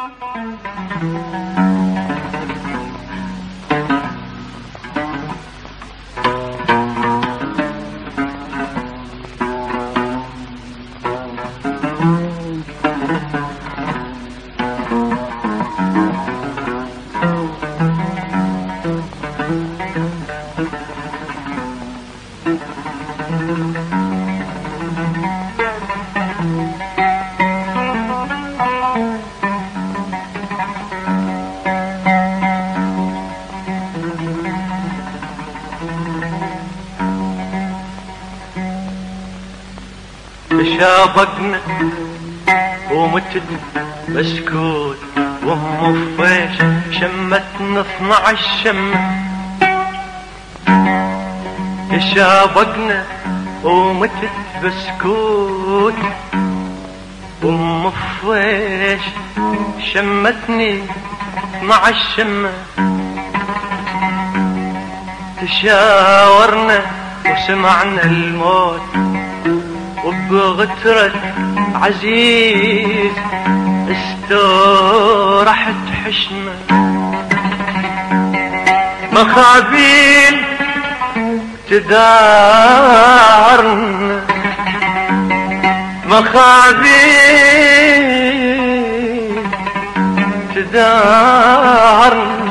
شابقنا ومتت بسكوت وام فيش شمتنا 12 شمة. شابقنا ومتت بسكوت وام فيش شمتني 12 شمة. تشاورنا وسمعنا الموت وبغترة عزيز استورحت حشمة. مخابيل تدارنا مخابيل تدارنا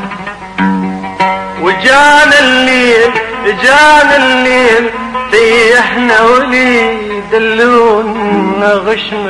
وجانا الليل جانا الليل طيحنا ولي دلونا غشمة.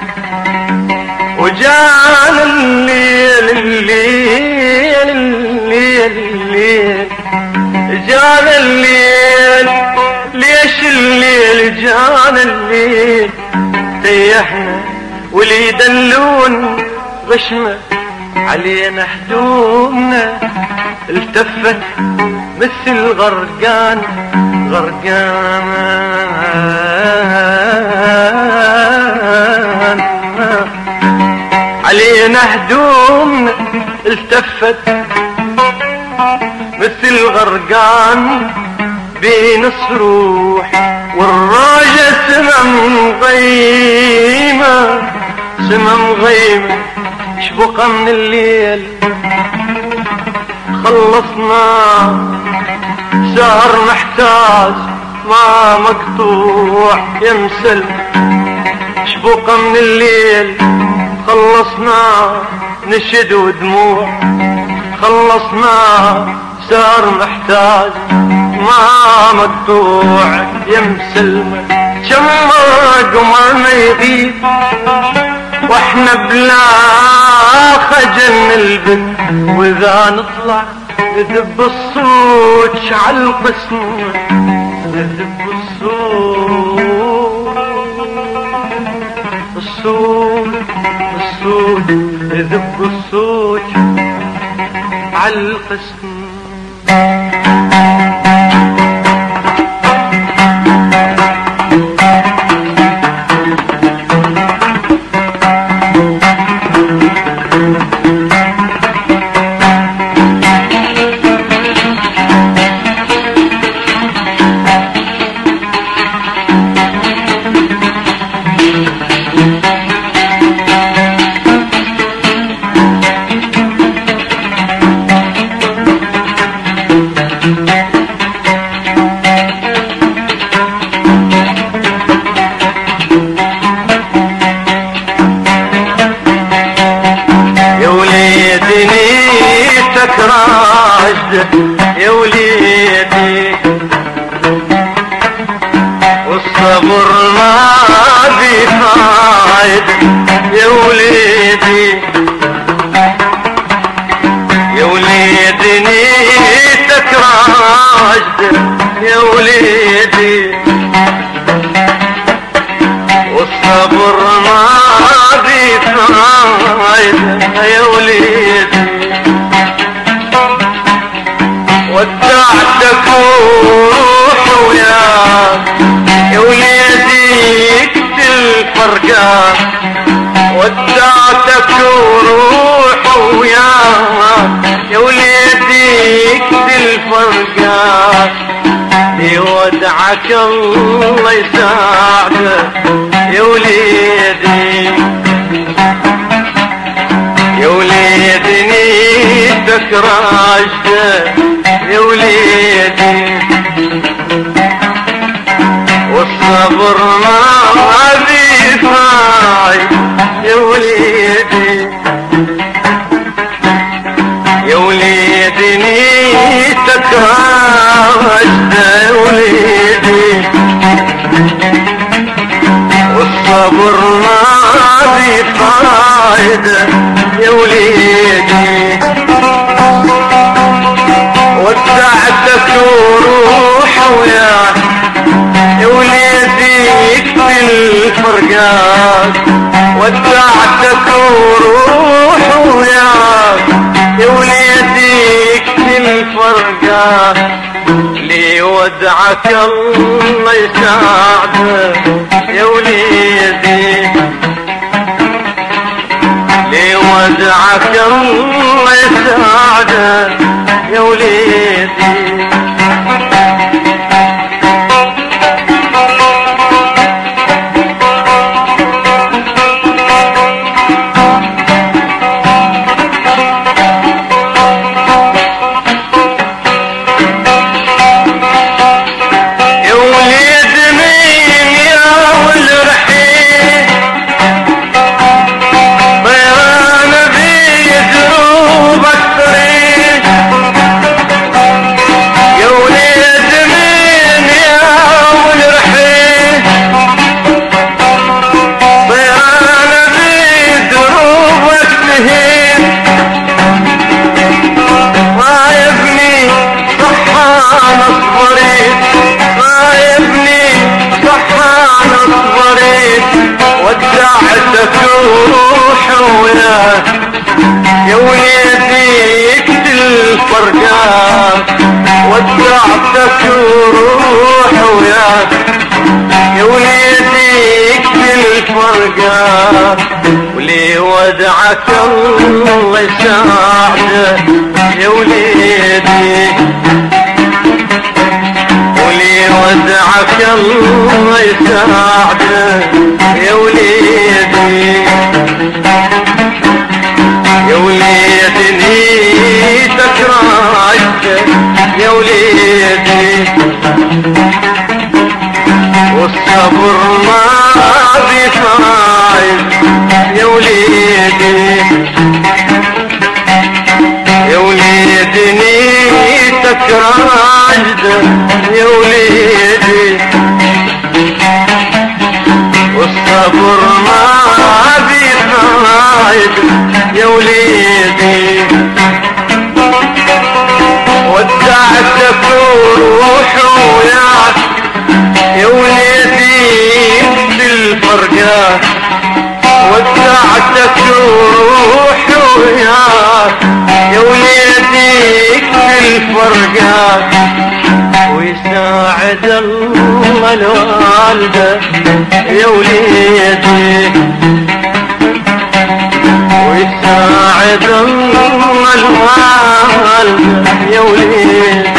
وجانا الليل الليل الليل الليل جانا الليل. ليش الليل جانا الليل طيحنا ولي دلون غشمة. علينا هدومنا التفت مثل غرقان غرقان. علينا هدومنا التفت مثل غرقان بين الصروح. والراجة سمم غيمة سمم غيمة شبقة من الليل. خلصنا سهر محتاج ما مقطوع يمسل شبقة من الليل. خلصنا نشد ودموع خلصنا سهر محتاج ما مقطوع يمسل. شمع قمرنا يغيب واحنا بلا خجل نلبس. واذا نطلع ندب الصوت شعل القسم ندب الصوت ندب الصوت على القسم. يا وليدي والصبر ما بفايد. يا وليدي يا وليدي نيتك راجد. يا وليدي والصبر ما بفايد. يا وليدي ودعتك وروح وياك. يا وليدي اقتل فرقاك. ودعتك وروح وياك. يا وليدي اقتل فرقاك. يودعك الله يساعدك. يا وليدي يا دنيتك راجدة يا وليدي، والصبر ما بيفاي يا وليدي، يا وليدي نيتك راجدة يا وليدي، والصبر ما بفايدة يا وليدي، ودعتك وروح وياك يا وليدي يكفي الفرقات، ودعتك وروح وياك يا وليدي يكفي الفرقات، لي ودعك الله يساعدك يا وليدي، لي ودعك الله يساعدك يا وليدي، ودعتك وروح وياك يا وليدي يكفي الفرقات، ودعتك وروح وياك يا وليدي يكفي الفرقات، ولي ودعك الله يساعدك يا وليدي، ولي ودعك الله يساعدك يا وليدي، يا وليدي نيتك راجدة يا وليدي، والصبر ما بفايد يا وليدي، يا وليدي نيتك راجدة يا وليدي، والصبر ما بفايد يا وليدي، ودعتك وروح وياك يا وليدي يكفي الفرقات، ودعتك وروح وياك يا وليدي يكفي الفرقات، ويساعد الله الوالدة يا وليدي، ويساعد الله الوالدة يا وليدي،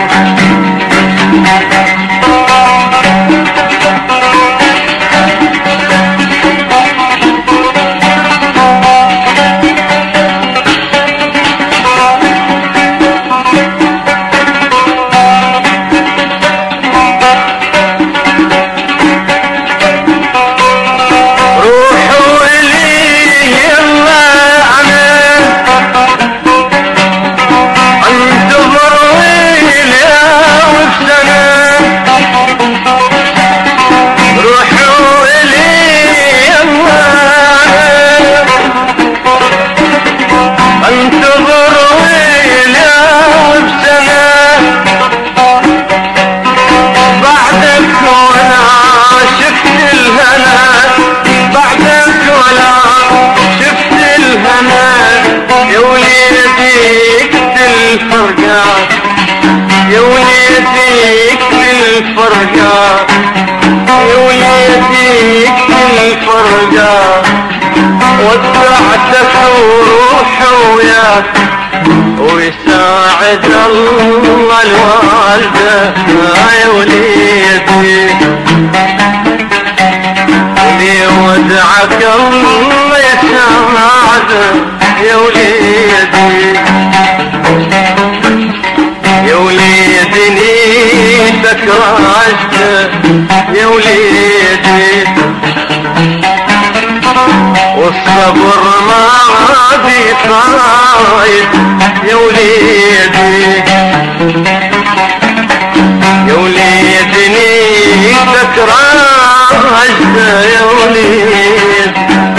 يا وليدي يكفي الفرقات، يا وليدي يكفي الفرقات، ودعتك وروح وياك ويساعد الله الوالدة يا وليدي، لي ودعك الله يساعدك يا وليدي، يا وليدي نيتك راشدة يا وليدي والصبر ما بيفايد يا وليدي يا وليدي نيتك راشدة يا وليدي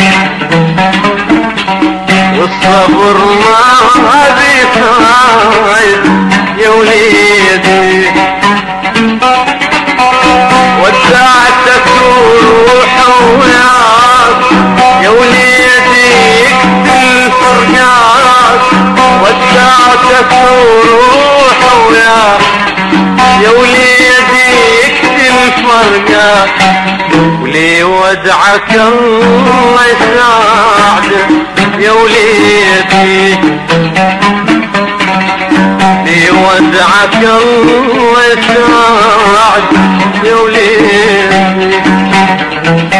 والصبر ما بيفايد يا وليدي ودعتك وروح وياك يا وليدي يكفي الفرقات ودعتك وروح وياك يا وليدي يكفي الفرقات ولي ودعك الله يساعدك يا وليدي لي ودعك الله يساعدك يا وليدي